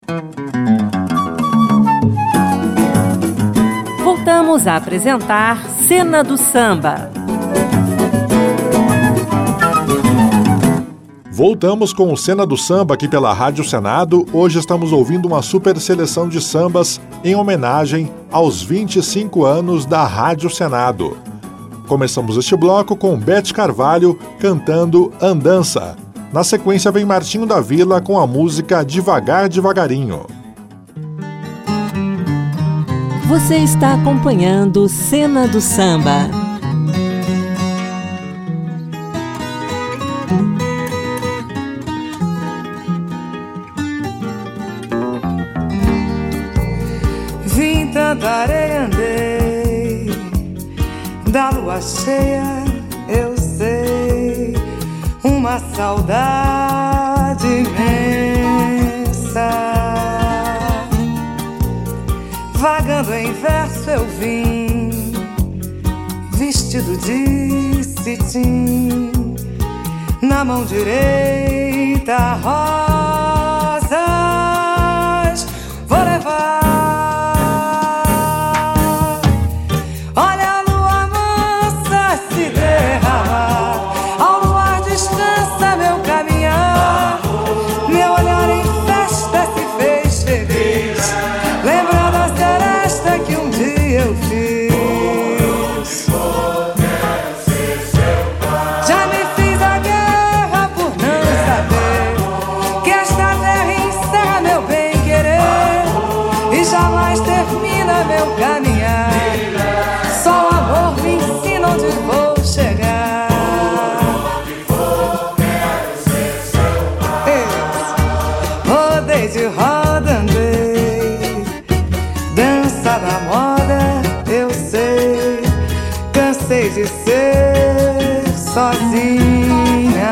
Voltamos a apresentar Cena do Samba. Voltamos com o Cena do Samba aqui pela Rádio Senado. Hoje estamos ouvindo uma super seleção de sambas em homenagem aos 25 anos da Rádio Senado. Começamos este bloco com Beth Carvalho cantando Andança. Na sequência vem Martinho da Vila com a música Devagar, Devagarinho. Você está acompanhando Cena do Samba. Vim tanta areia, andei da lua cheia, eu sei, uma saudade imensa. Vagando em verso eu vim, vestido de cetim, na mão direita rosas vou levar. Olha a lua mansa se derramar, ao luar descansa meu caminhar, meu olhar em festa se fez feliz, lembrando a seresta que um dia eu fiz. Já me fiz a guerra por não saber que esta terra encerra meu bem-querer e jamais termina meu caminhar. Só o amor me ensina onde vou chegar. Rodei de roda, andei, dança da moda, eu sei, cansei de ser sozinha.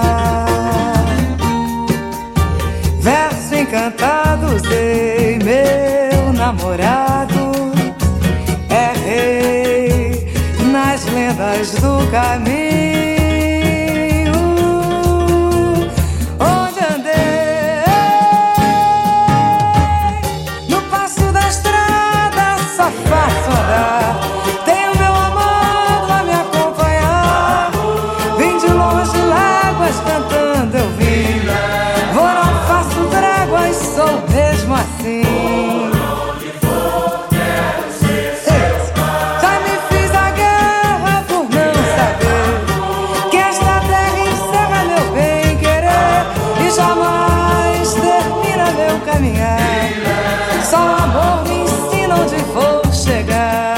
Verso encantado usei, meu namorado é rei nas lendas do caminho. Onde andei, no passo da estrada só faço andar, tenho meu amado a me acompanhar. Vim de longe, láguas cantando eu vim, vou, não faço tréguas, sou mesmo assim. Já me fiz a guerra por não saber que esta terra encerra meu bem-querer e jamais termina meu caminhar. Só o amor me ensina onde vou chegar.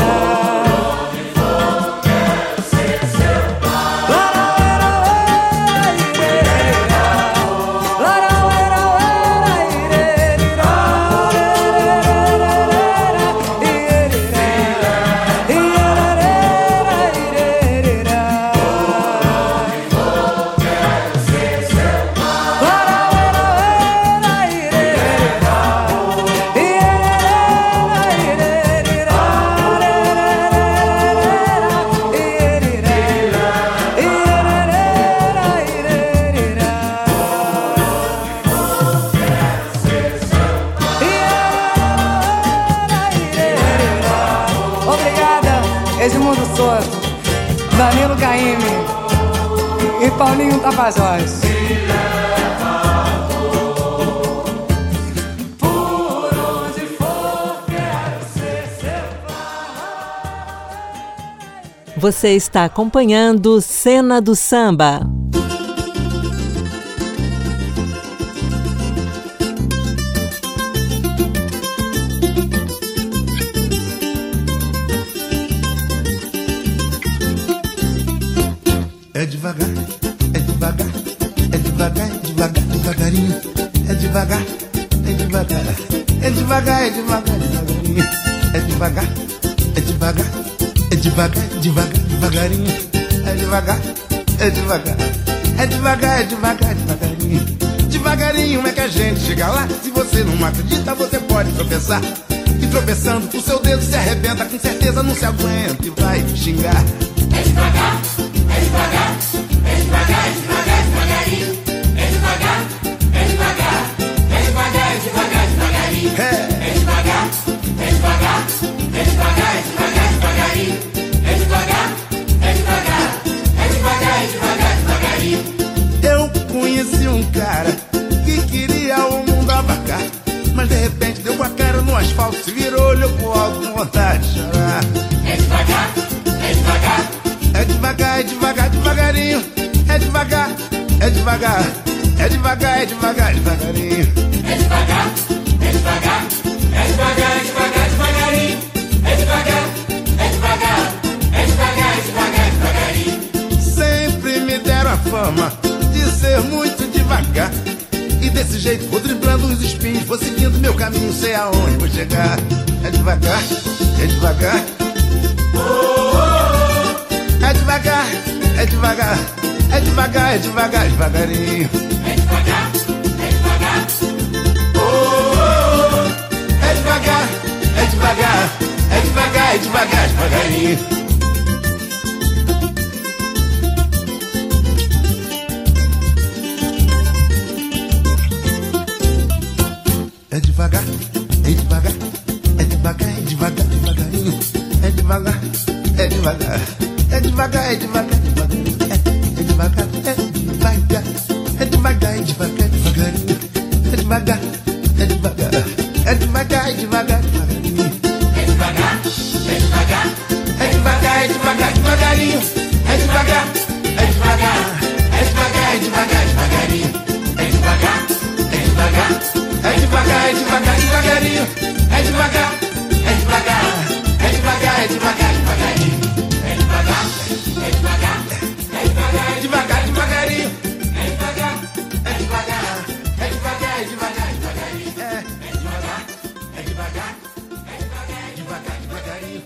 Edmundo Souto, Danilo Caymmi e Paulinho Tapajós. Por onde for, quero ser seu pai. Você está acompanhando Cena do Samba. É devagar, é devagar, é devagar, é devagar, devagarinho. É devagar, é devagar, é devagar, é devagar, devagarinho. É devagar, é devagar, é devagar, devagar, devagarinho. É devagar, é devagar, é devagar, é devagar, devagarinho. Devagarinho é que a gente chega lá. Se você não acredita, você pode tropeçar. E tropeçando, o seu dedo se arrebenta, com certeza não se aguenta e vai xingar. É devagar, é devagar, é devagar, é devagar, devagarinho. É devagar, é devagar, é devagar, é devagar, devagarinho. asfalto se virou, olhou pro alto com vontade de chorar. É devagar, é devagar. É devagar, é devagar, devagarinho. É devagar, é devagar. É devagar, é devagar, devagarinho. É devagar, é devagar. É devagar, é devagar, devagarinho. É devagar, é devagar. É devagar, é devagar, devagarinho. Sempre me deram a fama de ser muito devagar. E desse jeito vou driblando os espinhos, vou seguindo meu caminho, sei aonde vou chegar. É devagar, é devagar. É devagar, é devagar. É devagar, é devagar, devagarinho. É devagar, é devagar. É devagar, é devagar. É devagar, é devagar, devagarinho. É devagar, é devagar. É devagar, é devagar, devagarinho. É devagar, é devagar. É devagar, é devagar, devagarinho. É devagar, é devagar. É devagar, é devagar, devagarinho. É devagar, é devagar. É devagar, é devagar, devagarinho. É devagar, é devagar. É devagar, é devagar, devagarinho. É devagar, é devagar. É devagar, é devagar, devagarinho. É devagar, é devagar. É devagar, é devagar, devagarinho. É devagar, é devagar. É devagar, é devagar, devagarinho. É devagar, é devagar. É devagar, É devagar, devagarinho. é devagar. É devagar, é devagar, é devagar, devagarinho. É devagar, é devagar. É devagar, devagarinho.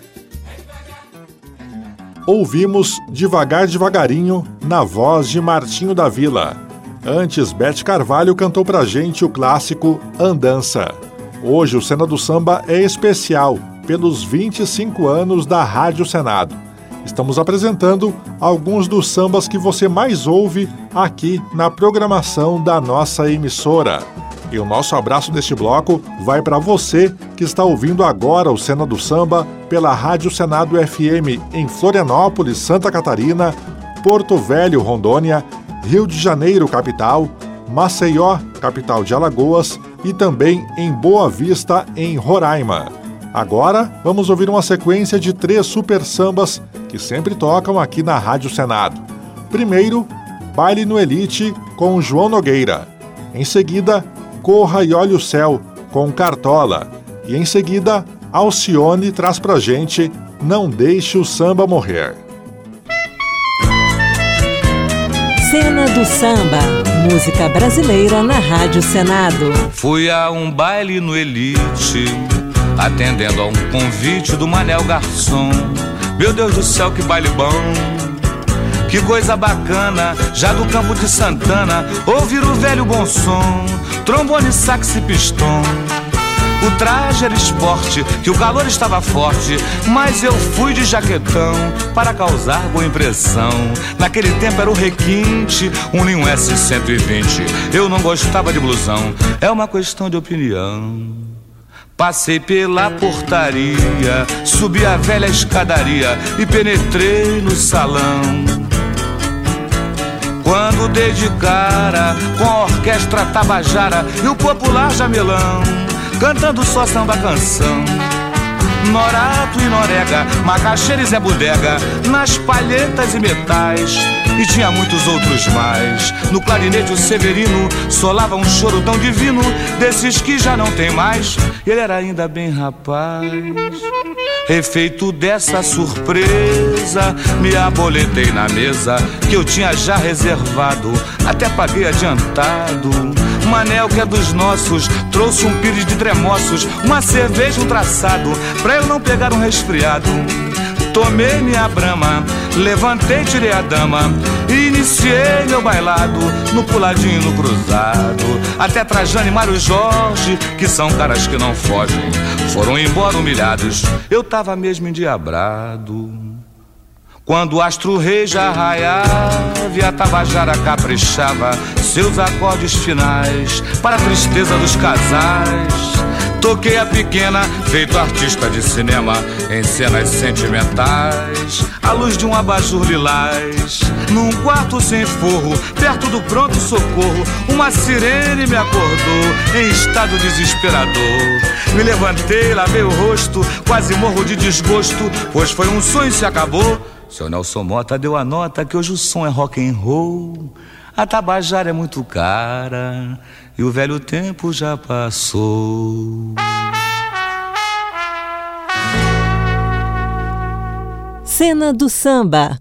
Ouvimos Devagar Devagarinho na voz de Martinho da Vila. Antes, Bete Carvalho cantou pra gente o clássico Andança. Hoje o Cena do Samba é especial pelos 25 anos da Rádio Senado. Estamos apresentando alguns dos sambas que você mais ouve aqui na programação da nossa emissora. E o nosso abraço deste bloco vai para você que está ouvindo agora o Cena do Samba pela Rádio Senado FM em Florianópolis, Santa Catarina, Porto Velho, Rondônia, Rio de Janeiro, capital, Maceió, capital de Alagoas, e também em Boa Vista, em Roraima. Agora, vamos ouvir uma sequência de 3 super sambas que sempre tocam aqui na Rádio Senado. Primeiro, Baile no Elite, com João Nogueira. Em seguida, Corra e Olhe o Céu, com Cartola. E em seguida, Alcione traz pra gente Não Deixe o Samba Morrer. Cena do Samba, música brasileira na Rádio Senado. Fui a um baile no Elite, atendendo a um convite do Manel Garçom. Meu Deus do céu, que baile bom, que coisa bacana. Já do Campo de Santana, ouvir o velho bom som, trombone, sax e pistão. O traje era esporte, que o calor estava forte, mas eu fui de jaquetão para causar boa impressão. Naquele tempo era o requinte, um Linho S120. Eu não gostava de blusão, é uma questão de opinião. Passei pela portaria, subi a velha escadaria e penetrei no salão. Quando dei de cara com a orquestra Tabajara e o popular Jamelão, cantando só samba canção. Norato e Norega, Macaxeira e Zé Bodega, nas palhetas e metais, e tinha muitos outros mais. No clarinete o Severino solava um choro tão divino, desses que já não tem mais. Ele era ainda bem rapaz. Efeito dessa surpresa, me aboletei na mesa que eu tinha já reservado, até paguei adiantado. Manel, que é dos nossos, trouxe um pires de tremoços, uma cerveja, um traçado, pra eu não pegar um resfriado. Tomei minha brama, levantei, tirei a dama e iniciei meu bailado no puladinho, no cruzado. Até Trajano e Mário Jorge, que são caras que não fogem, foram embora humilhados. Eu tava mesmo endiabrado. Quando o astro-rei já raiava e a Tabajara caprichava seus acordes finais para a tristeza dos casais, coloquei a pequena, feito artista de cinema, em cenas sentimentais, à luz de um abajur lilás. Num quarto sem forro, perto do pronto-socorro, uma sirene me acordou em estado desesperador. Me levantei, lavei o rosto, quase morro de desgosto, pois foi um sonho e se acabou. Seu Nelson Mota deu a nota que hoje o som é rock and roll. A Tabajara é muito cara e o velho tempo já passou. Cena do Samba.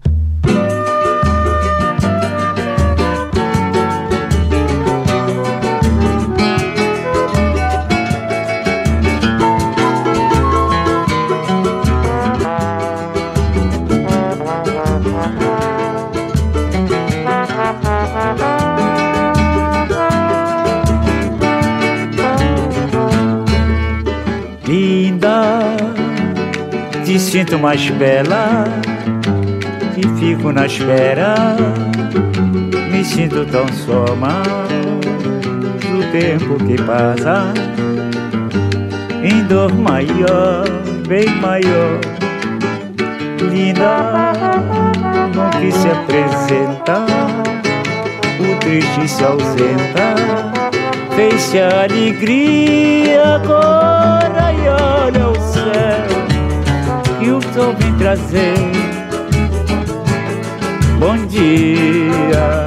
Te sinto mais bela, te fico na espera, me sinto tão só, mas o tempo que passa, em dor maior, bem maior, linda, não quis se apresentar, o triste se ausenta, fez-se a alegria agora e olha o céu. E o sol vem trazer bom dia.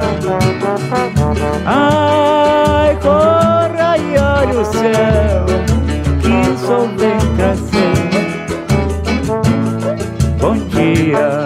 Ai, corra e olha o céu, que o sol vem trazer bom dia.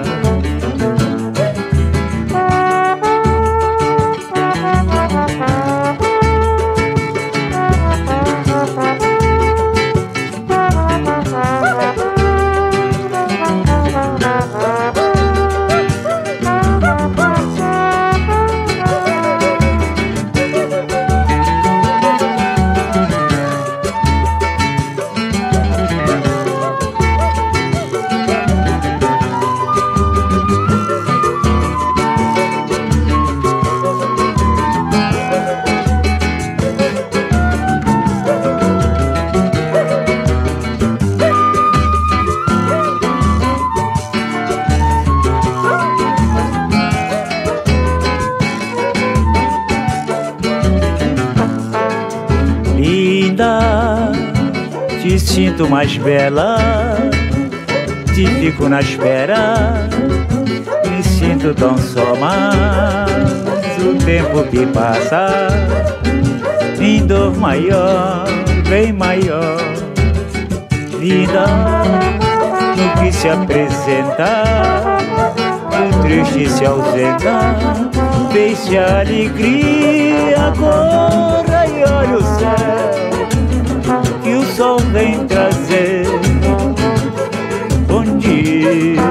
Te sinto mais bela, te fico na espera, me sinto tão só, mas o tempo que passa, em dor maior, bem maior, vida no que se apresenta, o triste se ausenta, deixa a alegria agora e olha o céu, que o sol vem trazer bom dia.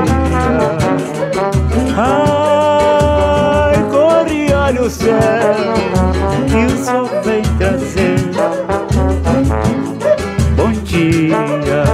Ai, corre e olha o céu, que o sol vem trazer bom dia.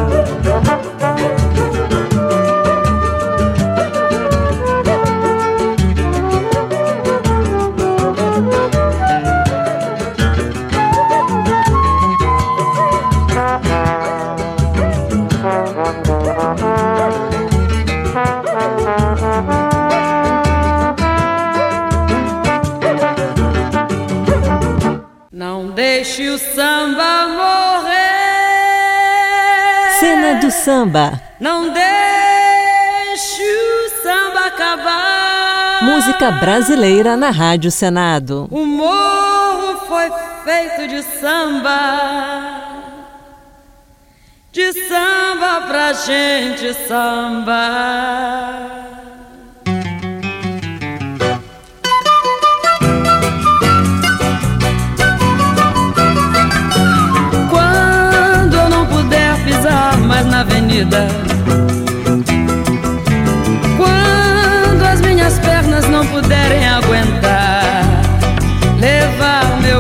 Não deixe o samba morrer. Cena do Samba. Não deixe o samba acabar. Música brasileira na Rádio Senado. O morro foi feito de samba pra gente sambar. Mais na avenida, quando as minhas pernas não puderem aguentar, levar meu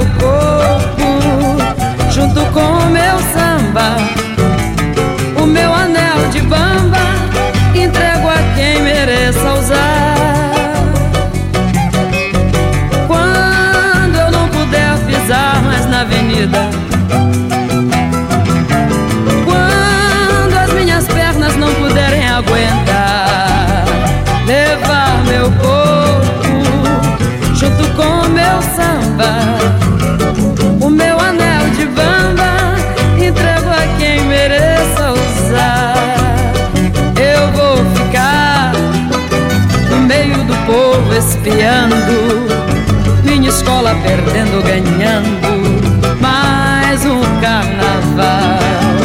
corpo junto com o meu samba, o meu anel de bamba, entrego a quem mereça usar. Quando eu não puder pisar mais na avenida, perdendo, ganhando mais um carnaval.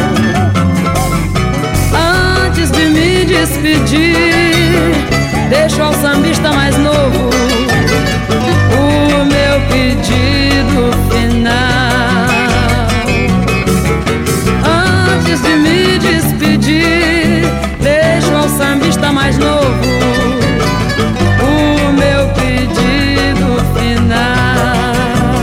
Antes de me despedir, deixo ao sambista mais novo o meu pedido final. Antes de me despedir, deixo ao sambista mais novo o meu pedido final.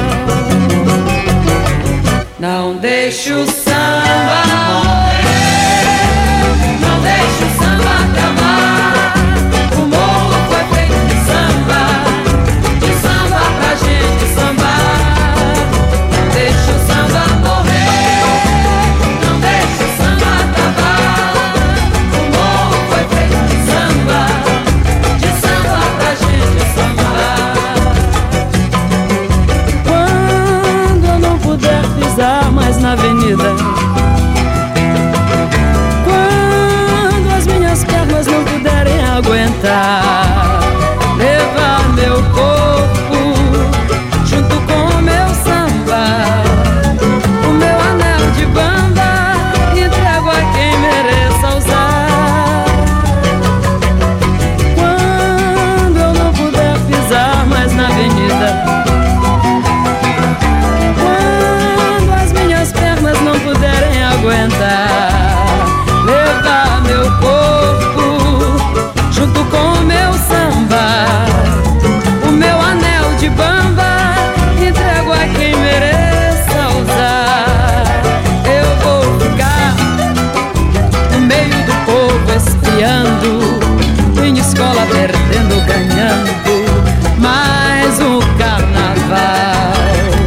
Não deixe o samba morrer, não deixe o samba acabar. O morro foi feito de samba pra gente sambar. Não deixe o samba morrer, não deixe o samba acabar. O morro foi feito de samba pra gente sambar. Quando eu não puder pisar mais na avenida, quando as minhas pernas não puderem aguentar, levar meu corpo junto com o meu samba, o meu anel de bamba, entrego a quem mereça usar. Quando eu não puder pisar mais na avenida, quando as minhas pernas não puderem aguentar, levar meu corpo junto com o meu samba, o meu anel de bamba, entrego a quem mereça usar. Eu vou ficar no meio do povo espiando, em escola perdendo, ganhando mais um carnaval.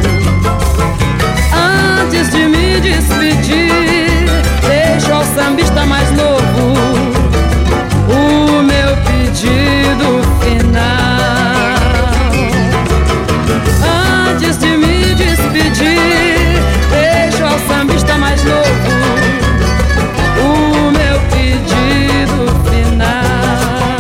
Antes de me despedir, deixo ao sambista mais novo o meu pedido final. Antes de me despedir, deixo ao sambista mais novo o meu pedido final.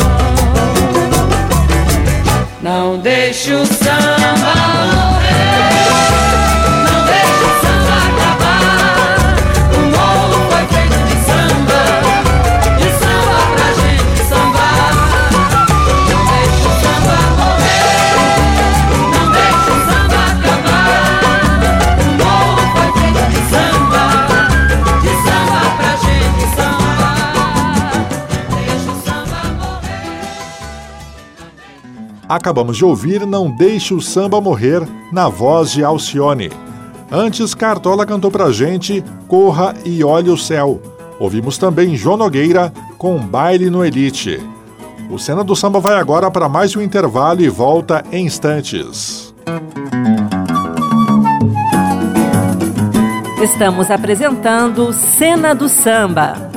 Não deixe o samba morrer, não deixe o samba acabar. O morro foi feito de samba pra gente sambar. Não deixe o samba morrer, não deixe o samba acabar. O morro foi feito de samba pra gente sambar. Deixe o samba morrer. Acabamos de ouvir Não Deixe o Samba Morrer, na voz de Alcione. Antes, Cartola cantou pra gente Corra e Olhe o Céu. Ouvimos também João Nogueira com Baile no Elite. O Cena do Samba vai agora para mais um intervalo e volta em instantes. Estamos apresentando Cena do Samba.